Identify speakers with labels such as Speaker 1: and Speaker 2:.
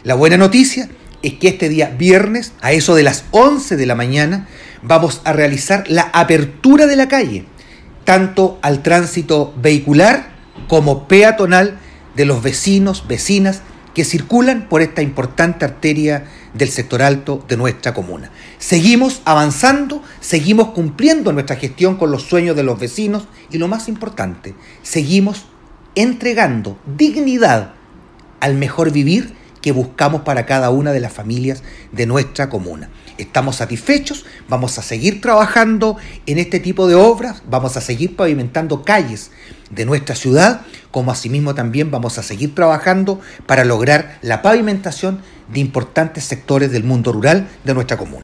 Speaker 1: La buena noticia es que este día viernes, a eso de las 11 de la mañana, vamos a realizar la apertura de la calle, tanto al tránsito vehicular como peatonal de los vecinos, vecinas que circulan por esta importante arteria del sector alto de nuestra comuna. Seguimos avanzando, seguimos cumpliendo nuestra gestión con los sueños de los vecinos y lo más importante, seguimos entregando dignidad al mejor vivir que buscamos para cada una de las familias de nuestra comuna. Estamos satisfechos, vamos a seguir trabajando en este tipo de obras, vamos a seguir pavimentando calles de nuestra ciudad, como asimismo también vamos a seguir trabajando para lograr la pavimentación de importantes sectores del mundo rural de nuestra comuna.